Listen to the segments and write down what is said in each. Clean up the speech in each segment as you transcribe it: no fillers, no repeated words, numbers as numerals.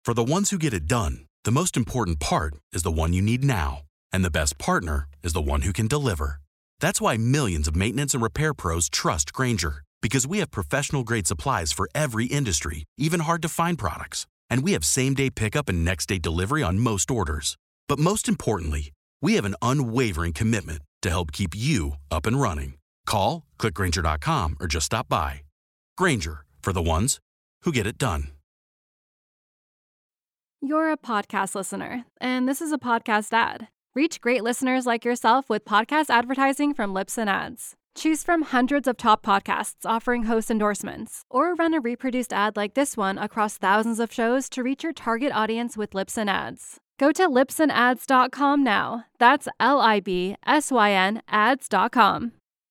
For the ones who get it done, the most important part is the one you need now. And the best partner is the one who can deliver. That's why millions of maintenance and repair pros trust Grainger, because we have professional-grade supplies for every industry, even hard-to-find products. And we have same-day pickup and next-day delivery on most orders. But most importantly, we have an unwavering commitment to help keep you up and running. Call, click Grainger.com, or just stop by. Grainger, for the ones who get it done. You're a podcast listener, and this is a podcast ad. Reach great listeners like yourself with podcast advertising from Libsyn Ads. Choose from hundreds of top podcasts offering host endorsements, or run a reproduced ad like this one across thousands of shows to reach your target audience with Libsyn Ads. Go to libsynads.com now. That's LIBSYN ads.com.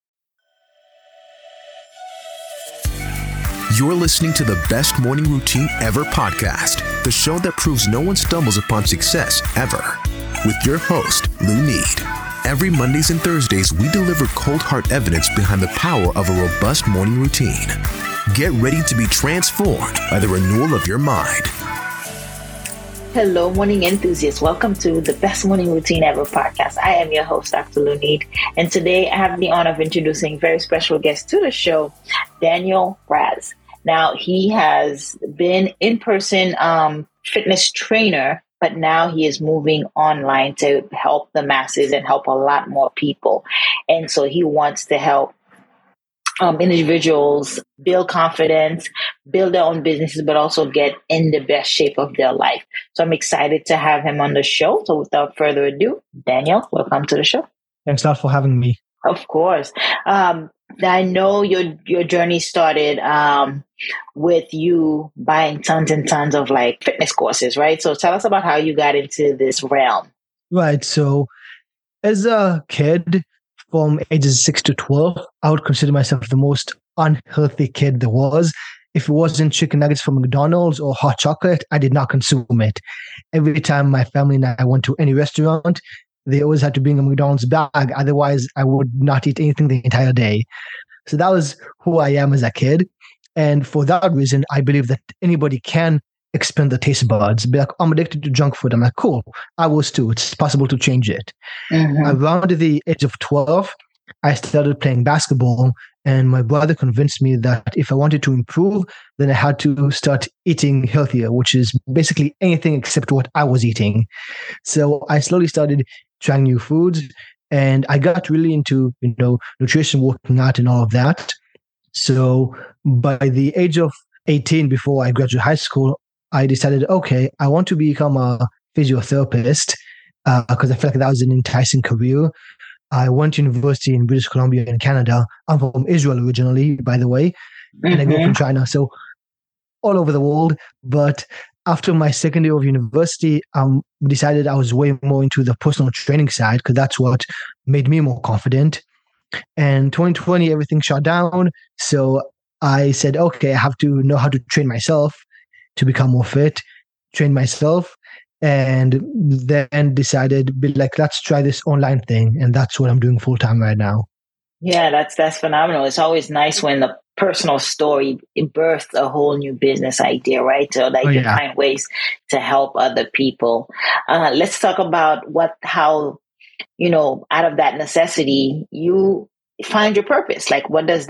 You're listening to the Best Morning Routine Ever podcast, the show that proves no one stumbles upon success ever. With your host, Lou Need. Every Mondays and Thursdays, we deliver cold hard evidence behind the power of a robust morning routine. Get ready to be transformed by the renewal of your mind. Hello, morning enthusiasts. Welcome to the Best Morning Routine Ever podcast. I am your host, Dr. Lou Need, and today I have the honor of introducing a very special guest to the show, Daniel Raz. Now, he has been in-person fitness trainer, but now he is moving online to help the masses and help a lot more people. And so he wants to help individuals build confidence, build their own businesses, but also get in the best shape of their life. So I'm excited to have him on the show. So without further ado, Daniel, welcome to the show. Thanks a lot for having me. Of course. I know your journey started with you buying tons and tons of like fitness courses, right? So tell us about how you got into this realm. Right. So as a kid from ages 6 to 12, I would consider myself the most unhealthy kid there was. If it wasn't chicken nuggets from McDonald's or hot chocolate, I did not consume it. Every time my family and I went to any restaurant, they always had to bring a McDonald's bag. Otherwise, I would not eat anything the entire day. So that was who I am as a kid. And for that reason, I believe that anybody can expand the taste buds. Be like, I'm addicted to junk food. I'm like, cool. I was too. It's possible to change it. Mm-hmm. Around the age of 12, I started playing basketball. And my brother convinced me that if I wanted to improve, then I had to start eating healthier, which is basically anything except what I was eating. So I slowly started trying new foods, and I got really into, nutrition, working out, and all of that. So by the age of 18, before I graduated high school, I decided, okay, I want to become a physiotherapist because I felt like that was an enticing career. I went to university in British Columbia in Canada. I'm from Israel originally, by the way, and I grew up in China, so all over the world. But after my second year of university, decided I was way more into the personal training side because that's what made me more confident. And 2020, everything shut down. So I said, okay, I have to know how to train myself to become more fit, train myself. And then decided, let's try this online thing. And that's what I'm doing full time right now. Yeah, that's phenomenal. It's always nice when the personal story birthed a whole new business idea, right? So that you can find ways to help other people. Let's talk about how, out of that necessity, you find your purpose. Like, how does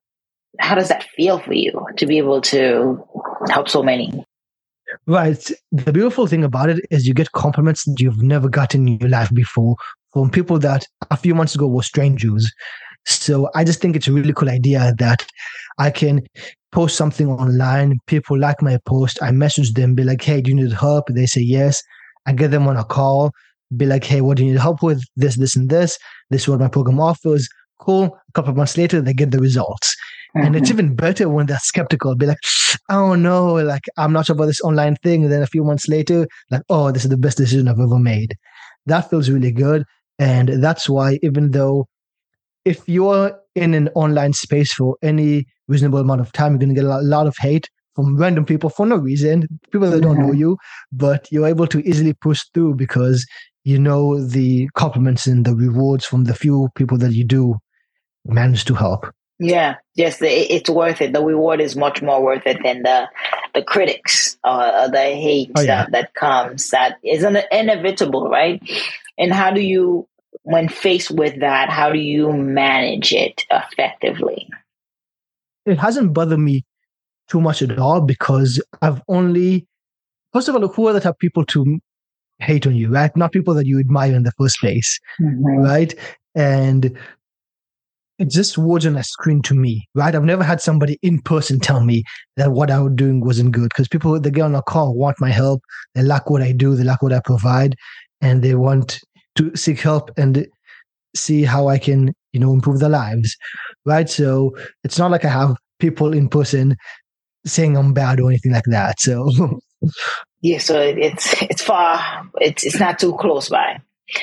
that feel for you to be able to help so many? Right. The beautiful thing about it is you get compliments that you've never gotten in your life before from people that a few months ago were strangers. So I just think it's a really cool idea that I can post something online. People like my post. I message them, be like, hey, do you need help? They say yes. I get them on a call, be like, hey, what do you need help with? This, and this. This is what my program offers. Cool. A couple of months later, they get the results. And it's even better when they're skeptical. Be like, oh no, like I'm not sure about this online thing. And then a few months later, like, oh, this is the best decision I've ever made. That feels really good. And that's why, even though if you're in an online space for any reasonable amount of time, you're going to get a lot of hate from random people for no reason, people that don't know you, but you're able to easily push through because you know the compliments and the rewards from the few people that you do manage to help. Yeah, yes, it's worth it. The reward is much more worth it than the critics, the hate that comes. That is inevitable, right? And how do you, when faced with that, how do you manage it effectively? It hasn't bothered me too much at all because first of all, who are the type of people to hate on you, right? Not people that you admire in the first place, right? And it's just words on a screen to me, right? I've never had somebody in person tell me that what I was doing wasn't good, because people, they get on a call, want my help, they like what I do, they like what I provide, and they want to seek help and see how I can, improve their lives, right? So it's not like I have people in person saying I'm bad or anything like that. So yeah, so it's far, it's not too close by.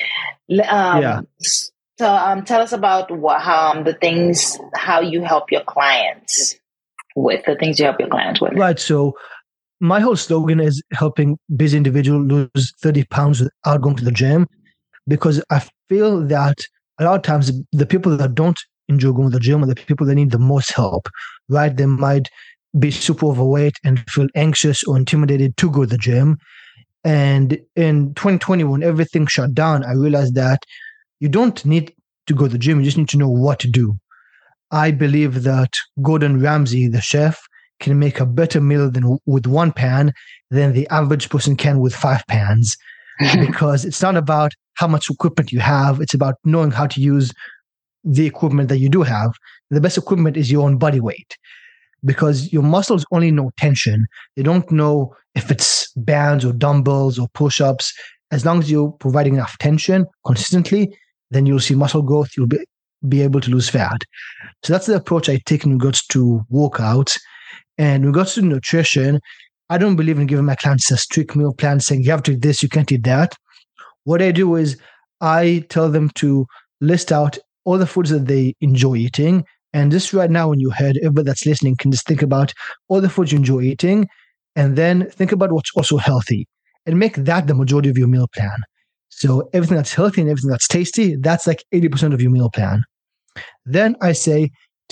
So tell us about how you help your clients with the things you help your clients with. Right. So my whole slogan is helping busy individuals lose 30 pounds without going to the gym, because I feel that a lot of times the people that don't enjoy going to the gym are the people that need the most help, right? They might be super overweight and feel anxious or intimidated to go to the gym. And in 2020, when everything shut down, I realized that you don't need to go to the gym. You just need to know what to do. I believe that Gordon Ramsay, the chef, can make a better meal with one pan than the average person can with 5 pans. Because it's not about how much equipment you have. It's about knowing how to use the equipment that you do have. The best equipment is your own body weight, because your muscles only know tension. They don't know if it's bands or dumbbells or push-ups. As long as you're providing enough tension consistently, then you'll see muscle growth. You'll be able to lose fat. So that's the approach I take in regards to workouts. And in regards to nutrition, I don't believe in giving my clients a strict meal plan saying you have to eat this, you can't eat that. What I do is I tell them to list out all the foods that they enjoy eating. And just right now in your head, everybody that's listening can just think about all the foods you enjoy eating, and then think about what's also healthy and make that the majority of your meal plan. So everything that's healthy and everything that's tasty, that's like 80% of your meal plan. Then I say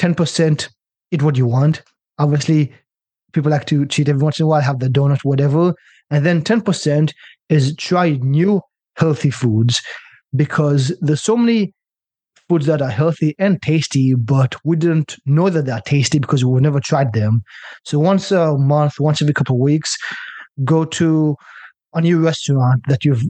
10% eat what you want. Obviously, people like to cheat every once in a while, have the donut, whatever. And then 10% is try new healthy foods, because there's so many foods that are healthy and tasty, but we didn't know that they're tasty because we've never tried them. So once a month, once every couple of weeks, go to a new restaurant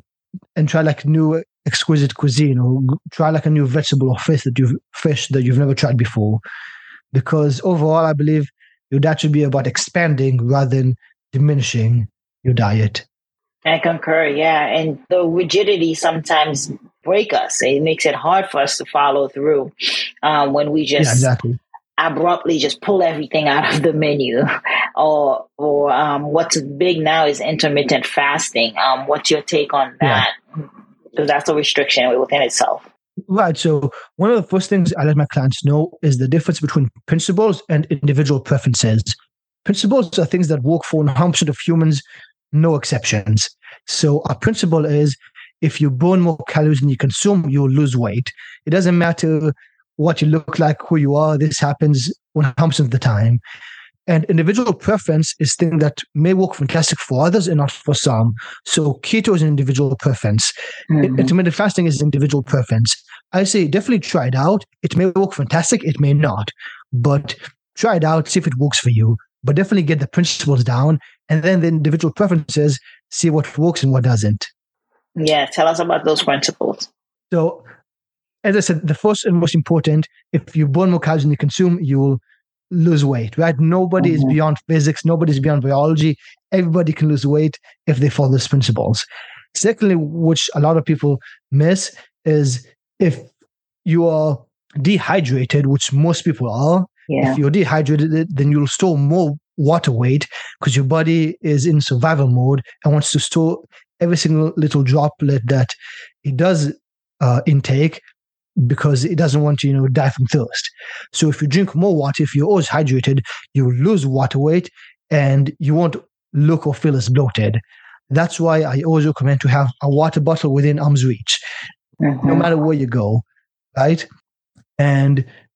and try like new exquisite cuisine, or try like a new vegetable or fish that you've never tried before. Because overall, I believe your diet should be about expanding rather than diminishing your diet. I concur, yeah. And the rigidity sometimes break us. It makes it hard for us to follow through when we just abruptly just pull everything out of the menu. or what's big now is intermittent fasting. What's your take on that? Because that's a restriction within itself. Right. So one of the first things I let my clients know is the difference between principles and individual preferences. Principles are things that work for 100% of humans, no exceptions. So a principle is if you burn more calories than you consume, you'll lose weight. It doesn't matter what you look like, who you are. This happens 100% of the time. And individual preference is thing that may work fantastic for others and not for some. So keto is an individual preference. Intermittent fasting is an individual preference. I say definitely try it out. It may work fantastic. It may not. But try it out, see if it works for you. But definitely get the principles down. And then the individual preferences, see what works and what doesn't. Yeah, tell us about those principles. So, as I said, the first and most important, if you burn more calories than you consume, you will lose weight, right? Nobody is beyond physics. Nobody is beyond biology. Everybody can lose weight if they follow these principles. Secondly, which a lot of people miss, is if you are dehydrated, which most people are, if you're dehydrated, then you'll store more water weight because your body is in survival mode and wants to store every single little droplet that it does intake, because it doesn't want to, die from thirst. So if you drink more water, if you're always hydrated, you will lose water weight and you won't look or feel as bloated. That's why I always recommend to have a water bottle within arm's reach, no matter where you go, right? And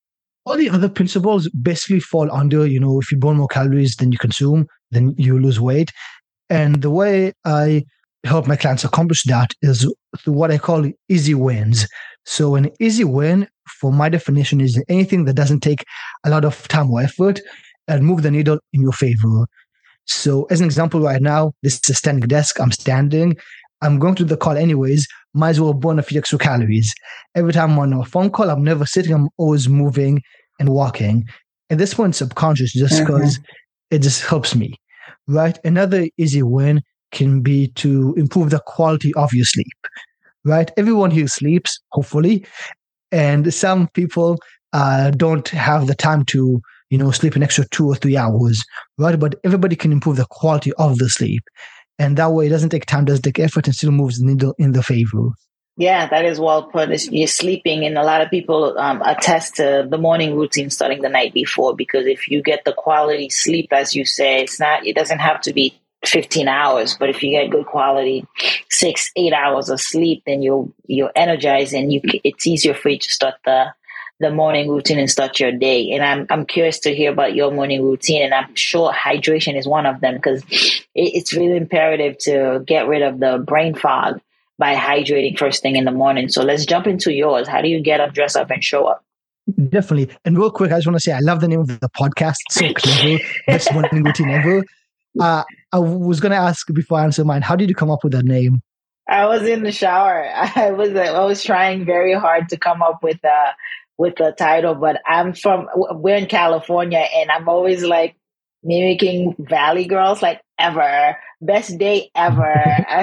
all the other principles basically fall under, if you burn more calories than you consume, then you lose weight. And the way I help my clients accomplish that is through what I call easy wins. So an easy win, for my definition, is anything that doesn't take a lot of time or effort and move the needle in your favor. So as an example, right now, this is a standing desk. I'm standing. I'm going to the call anyways. Might as well burn a few extra calories. Every time I'm on a phone call, I'm never sitting. I'm always moving and walking. At this point, subconscious, just because it just helps me, right? Another easy win can be to improve the quality of your sleep, right? Everyone here sleeps, hopefully. And some people don't have the time to, sleep an extra 2 or 3 hours, right? But everybody can improve the quality of the sleep. And that way it doesn't take time, doesn't take effort, and still moves the needle in the favor. Yeah, that is well put. You're sleeping, and a lot of people attest to the morning routine starting the night before, because if you get the quality sleep, as you say, it doesn't have to be 15 hours, but if you get good quality 6-8 hours of sleep, then you're energized, and it's easier for you to start the morning routine and start your day. And I'm curious to hear about your morning routine, and I'm sure hydration is one of them, because it's really imperative to get rid of the brain fog by hydrating first thing in the morning. So let's jump into yours. How do you get up, dress up, and show up? Definitely. And real quick, I just want to say I love the name of the podcast. It's so clever. Best morning routine ever. I was going to ask before I answer mine, how did you come up with that name? I was in the shower. I was trying very hard to come up with the title, but we're in California, and I'm always like mimicking Valley Girls, like ever, best day ever,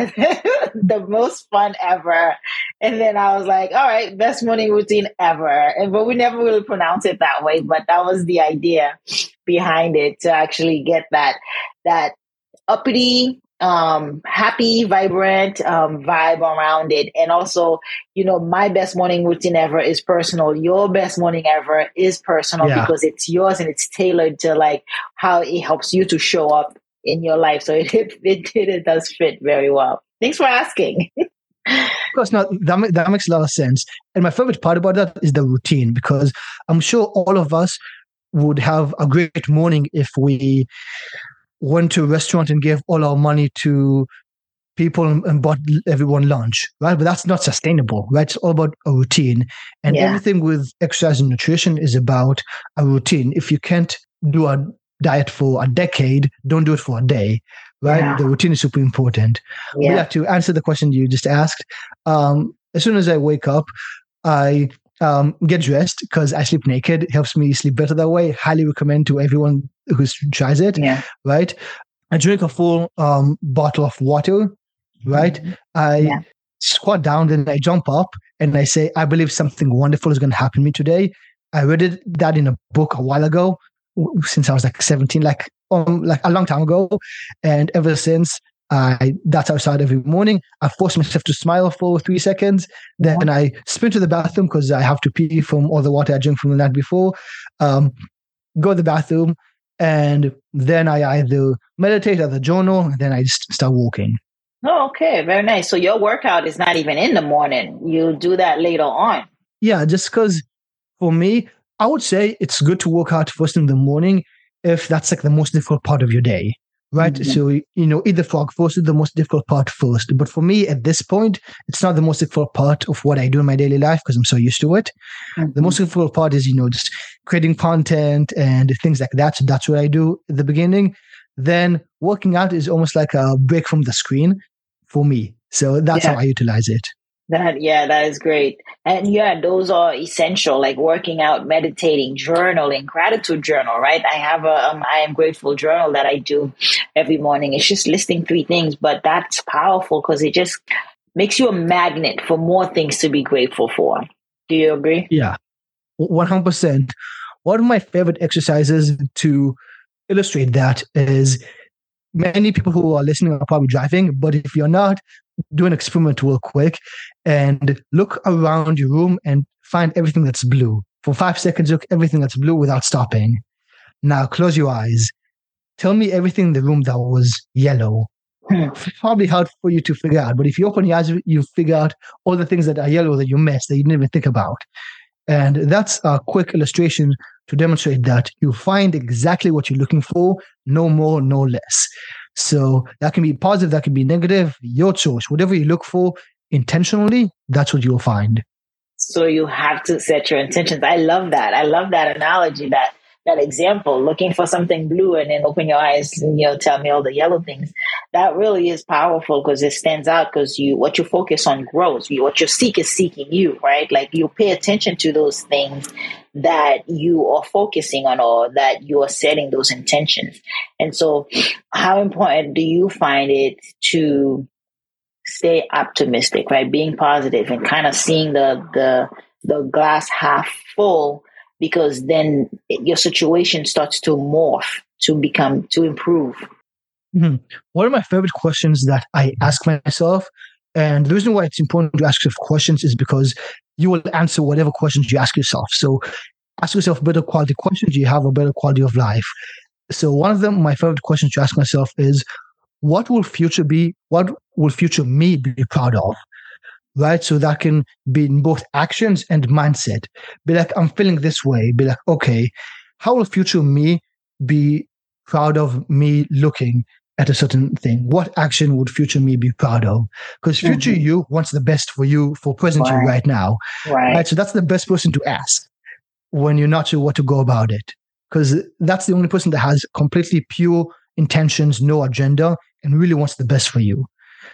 the most fun ever. And then I was like, all right, best morning routine ever. But we never really pronounce it that way, but that was the idea behind it, to actually get that uppity, happy, vibrant vibe around it. And also, my best morning routine ever is personal. Your best morning ever is personal, because it's yours and it's tailored to like how it helps you to show up in your life. So it does fit very well. Thanks for asking. Of course, no, that makes a lot of sense. And my favorite part about that is the routine, because I'm sure all of us would have a great morning if we went to a restaurant and gave all our money to people and bought everyone lunch, right? But that's not sustainable, right? It's all about a routine. And everything with exercise and nutrition is about a routine. If you can't do a diet for a decade, don't do it for a day, right? Yeah. The routine is super important. Yeah. But to answer the question you just asked, as soon as I wake up, I get dressed because I sleep naked. It helps me sleep better that way. Highly recommend to everyone who tries it. Yeah. Right. I drink a full bottle of water. Right. I squat down, then I jump up and I say, I believe something wonderful is going to happen to me today. I read that in a book a while ago, since I was like 17, like a long time ago. And ever since, that's how I start every morning. I force myself to smile for 3 seconds. Then I sprint to the bathroom because I have to pee from all the water I drank from the night before. Go to the bathroom, and then I either meditate or the journal, and then I just start walking. Oh, okay. Very nice. So your workout is not even in the morning. You do that later on. Yeah, just because for me, I would say it's good to work out first in the morning if that's like the most difficult part of your day. Right. Mm-hmm. So, eat the frog first is the most difficult part first. But for me, at this point, it's not the most difficult part of what I do in my daily life because I'm so used to it. Mm-hmm. The most difficult part is, just creating content and things like that. So that's what I do at the beginning. Then working out is almost like a break from the screen for me. So that's how I utilize it. That is great. And those are essential, like working out, meditating, journaling, gratitude journal, right? I have I am grateful journal that I do every morning. It's just listing 3 things, but that's powerful because it just makes you a magnet for more things to be grateful for. Do you agree? Yeah, 100%. One of my favorite exercises to illustrate that is, many people who are listening are probably driving, but if you're not, do an experiment real quick and look around your room and find everything that's blue. For 5 seconds, look everything that's blue without stopping. Now close your eyes. Tell me everything in the room that was yellow. It's probably hard for you to figure out, but if you open your eyes, you figure out all the things that are yellow that you missed, that you didn't even think about. And that's a quick illustration to demonstrate that you find exactly what you're looking for, no more, no less. So that can be positive, that can be negative, your choice. Whatever you look for intentionally, that's what you'll find. So you have to set your intentions. I love that. I love that analogy, that example, looking for something blue and then open your eyes and, tell me all the yellow things. That really is powerful because it stands out because what you focus on grows. What you seek is seeking you, right? Like you pay attention to those things that you are focusing on or that you are setting those intentions. And so how important do you find it to stay optimistic, right? Being positive and kind of seeing the glass half full, because then your situation starts to morph to improve. Mm-hmm. One of my favorite questions that I ask myself, and the reason why it's important to ask yourself questions is because you will answer whatever questions you ask yourself. So ask yourself better quality questions, you have a better quality of life. So one of them, my favorite questions to ask myself is, what will future me be proud of? Right? So that can be in both actions and mindset. Be like, I'm feeling this way. Be like, okay, how will future me be proud of me looking at a certain thing? What action would future me be proud of? Because future you wants the best for you, for present you right now. Right? So that's the best person to ask when you're not sure what to go about it. Because that's the only person that has completely pure intentions, no agenda, and really wants the best for you.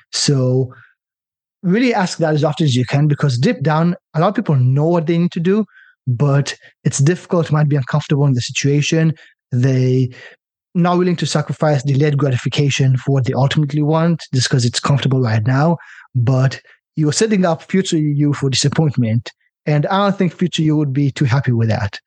So really ask that as often as you can, because deep down, a lot of people know what they need to do, but it's difficult, might be uncomfortable in the situation. They not willing to sacrifice delayed gratification for what they ultimately want just because it's comfortable right now. But you're setting up future you for disappointment. And I don't think future you would be too happy with that.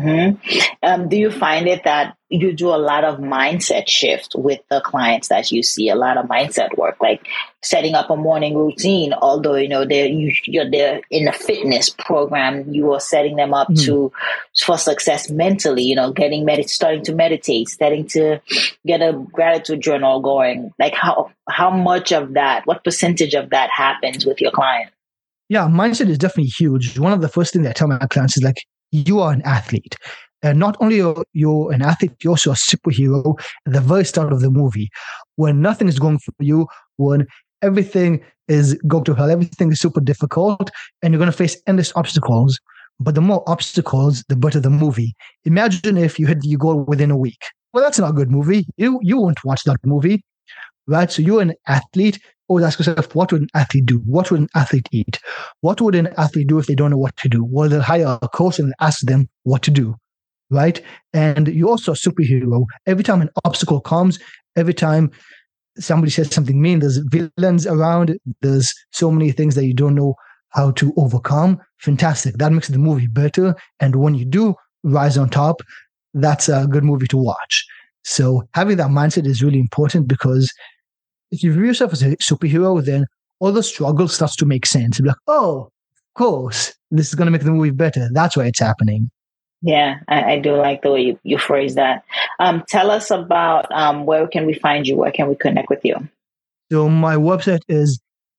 Mm-hmm. Do you find it that you do a lot of mindset shift with the clients that you see, a lot of mindset work, like setting up a morning routine, although, you're there in a fitness program, you are setting them up for success mentally, starting to meditate, starting to get a gratitude journal going. Like how much of that, what percentage of that happens with your client? Yeah, mindset is definitely huge. One of the first things I tell my clients is like, you are an athlete. And not only you're an athlete, you're also a superhero at the very start of the movie. When nothing is going for you, when everything is going to hell, everything is super difficult, and you're going to face endless obstacles. But the more obstacles, the better the movie. Imagine if you hit your goal within a week. Well, that's not a good movie. You won't watch that movie, right? So you're an athlete. Always ask yourself, what would an athlete do? What would an athlete eat? What would an athlete do if they don't know what to do? Well, they'll hire a coach and ask them what to do, right? And you're also a superhero. Every time an obstacle comes, every time somebody says something mean, there's villains around, there's so many things that you don't know how to overcome. Fantastic. That makes the movie better. And when you do rise on top, that's a good movie to watch. So having that mindset is really important, because if you view yourself as a superhero, then all the struggle starts to make sense. You're like, oh, of course, this is going to make the movie better. That's why it's happening. Yeah, I do like the way you phrase that. Tell us about where can we find you? Where can we connect with you? So my website is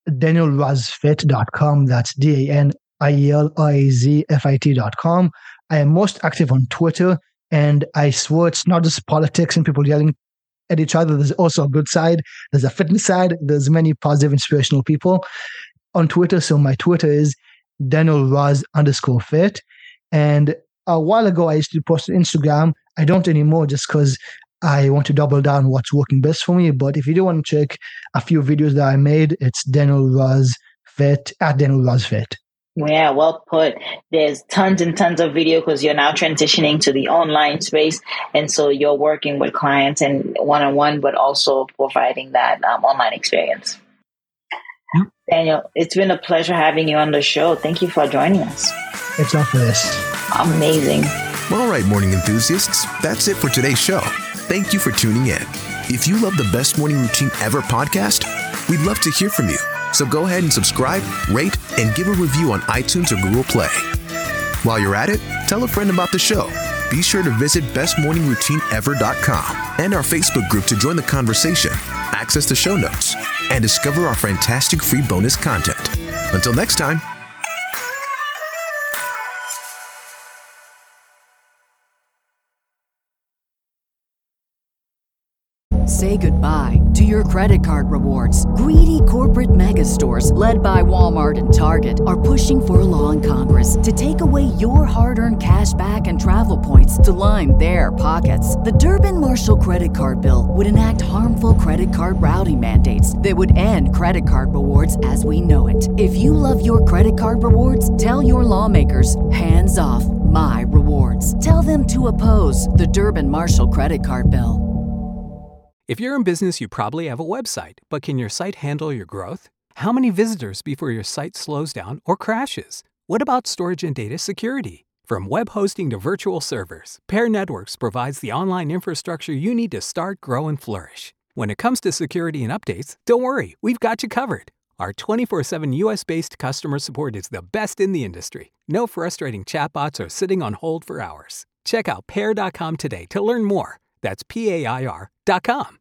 danielrazfit.com. That's DANIELRAZFIT.com. I am most active on Twitter, and I swear it's not just politics and people yelling at each other. There's also a good side. There's a fitness side. There's many positive, inspirational people on Twitter. So my Twitter is DanielRaz_fit. And a while ago, I used to post on Instagram. I don't anymore just because I want to double down what's working best for me. But if you do want to check a few videos that I made, it's DanielRazFit at DanielRazFit. Yeah, well put. There's tons and tons of video because you're now transitioning to the online space. And so you're working with clients and one-on-one, but also providing that online experience. Yep. Daniel, it's been a pleasure having you on the show. Thank you for joining us. It's not for this. Amazing. All right, morning enthusiasts, that's it for today's show. Thank you for tuning in. If you love the Best Morning Routine Ever podcast, we'd love to hear from you. So go ahead and subscribe, rate, and give a review on iTunes or Google Play. While you're at it, tell a friend about the show. Be sure to visit bestmorningroutineever.com and our Facebook group to join the conversation, access the show notes, and discover our fantastic free bonus content. Until next time. say goodbye to your credit card rewards. Greedy corporate mega stores, led by Walmart and Target, are pushing for a law in Congress to take away your hard-earned cash back and travel points to line their pockets. The Durbin-Marshall credit card bill would enact harmful credit card routing mandates that would end credit card rewards as we know it. If you love your credit card rewards, tell your lawmakers, hands off my rewards. Tell them to oppose the Durbin-Marshall credit card bill. If you're in business, you probably have a website, but can your site handle your growth? How many visitors before your site slows down or crashes? What about storage and data security? From web hosting to virtual servers, Pair Networks provides the online infrastructure you need to start, grow, and flourish. When it comes to security and updates, don't worry, we've got you covered. Our 24/7 US-based customer support is the best in the industry. No frustrating chatbots or sitting on hold for hours. Check out pair.com today to learn more. That's PAIR.com.